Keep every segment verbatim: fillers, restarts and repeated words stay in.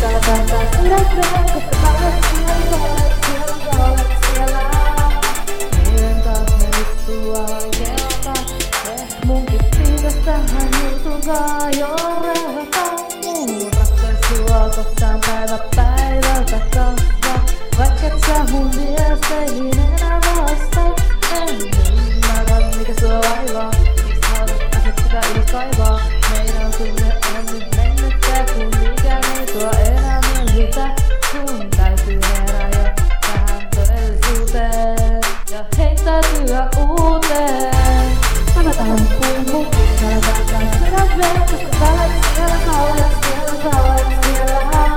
täällä täällä sydämeen, koska sä olet siellä, sä olet siellä, sä olet siellä. Miten taas me vittua kelta, eh munkin pitäis tähän juttuun jo rehata. Mun rakkaus sua kohtaan päivä päivältä kasvaa, vaikka et sä mun viesteihin enää vastaa. En ymmärrä mikä sua vaivaa, miksi haluat asiat pitää ylös kaivaa. Meidän tunne on nyt mennyttä, kun mikään ei tuo enää miellytä. Sun täytyy herää jo tähän todellisuuteen ja heittäytyä uuteen. Avataan pulmu, avataan sydämeen, koska sä olet siellä, sä olet siellä, sä olet siellä.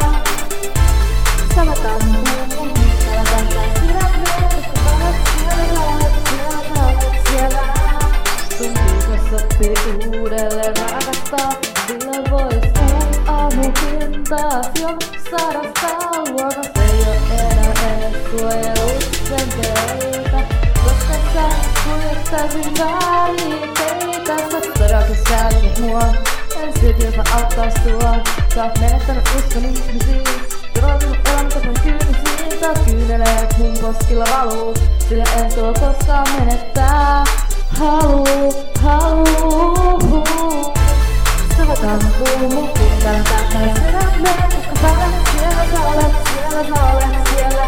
Avataan pulmu, avataan sydämeen, koska sä olet siellä, sä olet siellä, sä olet siellä. Sun viikossa sopii uudelleen rakastaa, silloin vois uut aamukin taas jo sarastaa. Luokas ei oo enää edes suojeluksen teitä, koska sä kuljet täysin väärin teitä. Sä todellakin säälit mua, en silti osaa auttaa sua. Sä oot menettänyt uskon ihmisiin, turvautunut elämätä sun kyynisiin. Sä kyyneleet mun poskilla valuu, sillä en tuo koskaan menettää. Haluu, haluu. Avataan pulmu, täällä täällä sydämeen, koska sä olet siellä, sä olet siellä, sä olet siellä.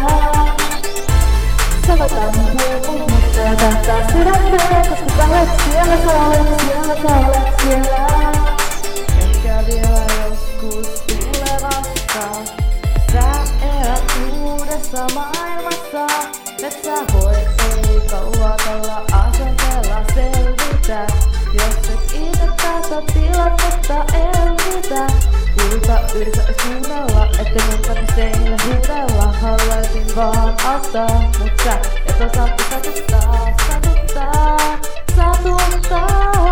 Avataan pulmu, täällä täällä sydämeen, koska sä olet siellä, sä olet siellä, sä olet siellä. Ehkä vielä joskus tulevassa, sä elät uudessa maailmassa. Et sä voi ei kauakalla asenteella selvitä, jos et ite tätä tilannetta elvytä. Kulta yritä ees kuunnella, ettei mun tarvis teille huudella. Haluaisin vaan auttaa, mut sä et osaa satuttaa, satuttaa, satuttaa,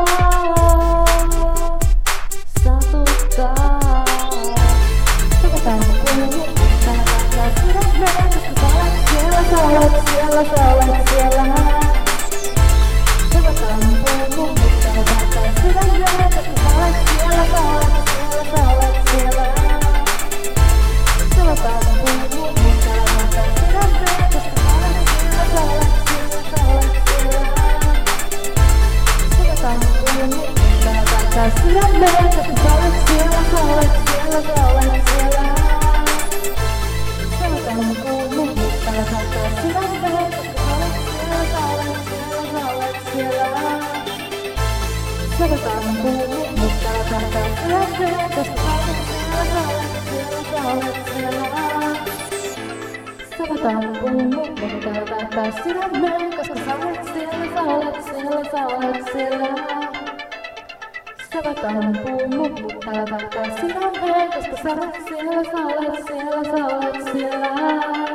satuttaa. Avataan pulmu, täällä täällä sydämeen, koska sä olet siellä, sä olet siellä, sä olet siellä. Avataan pulmu, täällä täällä sydämeen, koska sä olet siellä, sä olet siellä, sä olet siellä. Avataan pulmu, täällä täällä sydämeen, koska sä olet siellä, sä olet siellä, sä olet siellä. Avataan pulmu, täällä täällä sydämeen, koska sä olet siellä, sä olet siellä, sä olet siellä. Avataan pulmu, täällä täällä sydämeen, koska sä olet siellä, sä olet siellä, sä olet siellä. Avataan pulmu, täällä täällä sydämeen, koska sä olet siellä, sä olet siellä, sä olet siellä. Avataan pulmu, täällä täällä sydämeen, koska sä olet siellä, sä olet siellä, sä olet siellä. Avataan pulmu, täällä täällä sydämeen, koska sä olet siellä, sä olet siellä, sä olet siellä.